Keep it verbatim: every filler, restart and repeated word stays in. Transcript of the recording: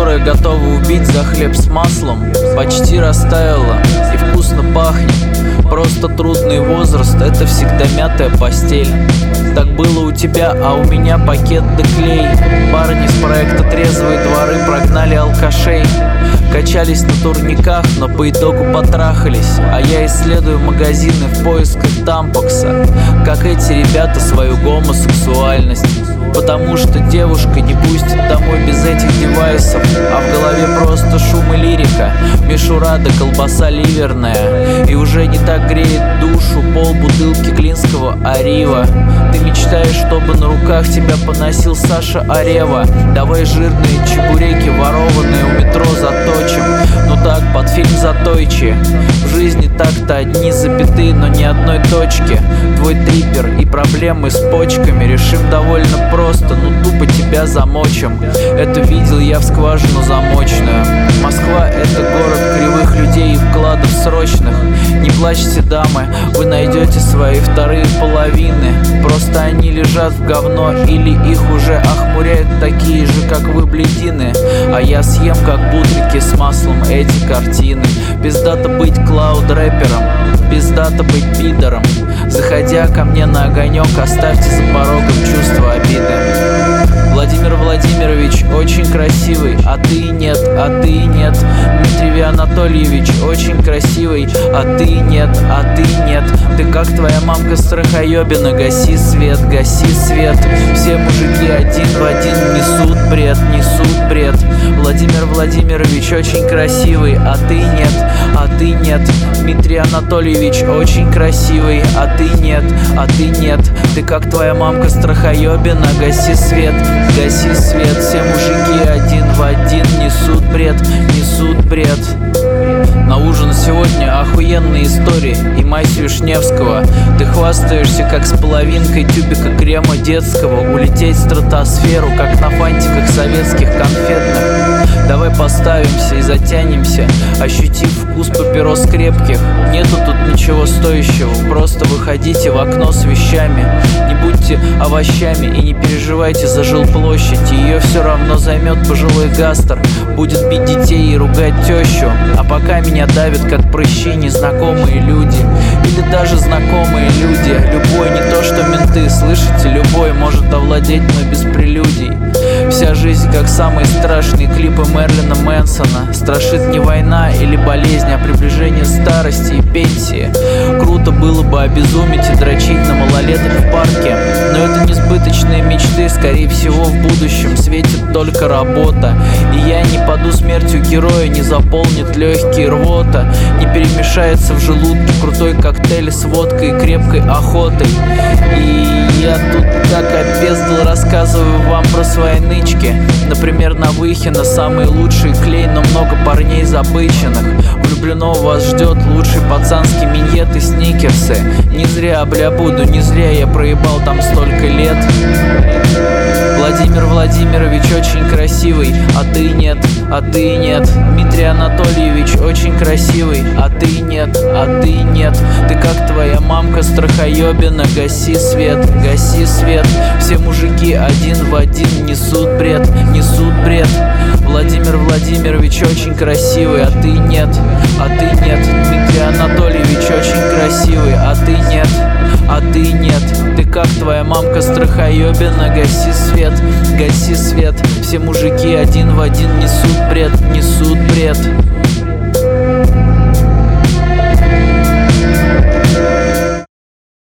которая готова убить за хлеб с маслом, почти растаяла и вкусно пахнет. Просто трудный возраст — это всегда мятая постель. Так было у тебя, а у меня пакет да клей. Парни с проекта «Трезвые дворы» прогнали алкашей. Качались на турниках, но по итогу потрахались. А я исследую магазины в поисках тампокса, как эти ребята, свою гомосексуальность. Потому что девушка не пустит домой без этих девайсов, а в голове просто шум и лирика, мишура да колбаса ливерная. И уже не так греет душу пол бутылки клинского Арива. Ты мечтаешь, чтобы на руках тебя поносил Саша Арева. Давай жирные чебуреки, ворованные у метро, заточим. Ну так, под фильм «Затойчи». В жизни так-то одни запятые, но ни одной точки. Твой трипер и проблемы с почками решим довольно просто, ну тупо тебя замочим. Это видел я в скважину замочную. Москва — это город кривых людей и вкладов срочных. Не плачьте, дамы, вы найдете свои вторые половины. Просто они лежат в говно или их уже охмуряют такие же, как вы, блядины. А я съем, как бутрики с маслом, эти картины. Пиздато быть клауд-рэпером, пиздато быть пидором. Заходя ко мне на огонек, оставьте за порогом чувство обиды. Владимир Владимирович очень красивый, а ты нет, а ты нет. Дмитрий Анатольевич очень красивый, а ты нет, а ты нет. Ты как твоя мамка страхоебина, гаси свет, гаси свет. Все мужики один в один несут бред, несут бред. Владимир Владимирович очень красивый, а ты нет, а ты нет. Дмитрий Анатольевич очень красивый, а ты нет, а ты нет. Ты как твоя мамка страхоебина, гаси свет, гаси свет. Все мужики один в один несут бред, несут бред. На ужин сегодня охуенные истории и Масю Вишневского. Ты хвастаешься, как с половинкой тюбика крема детского. Улететь в стратосферу, как на фантиках советских конфетных. Давай поставимся и затянемся, ощутив вкус папирос крепких. Нету тут ничего стоящего, просто выходите в окно с вещами. Не будьте овощами и не переживайте за жилплощадь. Ее все равно займет пожилой гастр, будет бить детей и ругать тещу. А пока меня давят как прыщи незнакомые люди, или даже знакомые люди. Любой, не то что менты, слышите, любой может овладеть мной без прелюдий. Вся жизнь как самые страшные клипы Мерлина Мэнсона. Страшит не война или болезнь, а приближение старости и пенсии. Круто было бы обезуметь и дрочить на малолеток в парке, но это несбыточные мечты. Скорее всего, в будущем светит только работа. И я не паду смертью героя, не заполнит легкие рвота, не перемешается в желудке крутой коктейль с водкой и крепкой охотой. И я тут как опездал рассказываю вам про свои нычки. Например, на Выхино самый лучший клей, но много парней забыченных. Влюбленного вас ждет лучший пацанский миньет и сникерсы. Не зря, бля, буду, не зря я проебал там столько лет. Владимир Владимирович очень красивый, а ты нет, а ты нет. Дмитрий Анатольевич очень красивый, а ты нет, а ты нет. Ты как твоя мамка страхоебина, гаси свет, гаси свет. Все мужики один в один несут бред, несут бред. Владимир Владимирович очень красивый, а ты нет, а ты нет. Дмитрий Анатольевич очень красивый, а ты нет, а ты нет. Ты как твоя мамка страхоебина, гаси свет, гаси свет. Все мужики один в один несут бред, несут бред.